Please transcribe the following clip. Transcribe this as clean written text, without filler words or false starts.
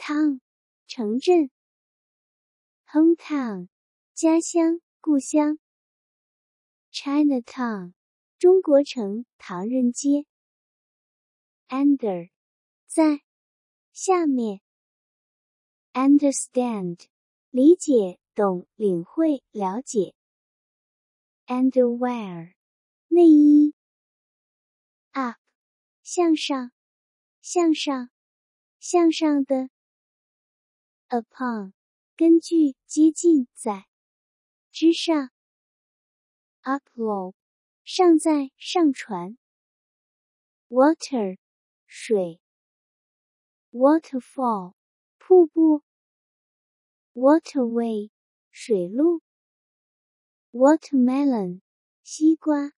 town 城镇 hometown 家乡故乡 Chinatown 中国城唐人街 under 在下面 understand 理解懂领会了解 underwear 内衣 up 向上向上向上的 upon 根据接近在之上 upload 上载上传 water 水 waterfall 瀑布 waterway 水路 watermelon 西瓜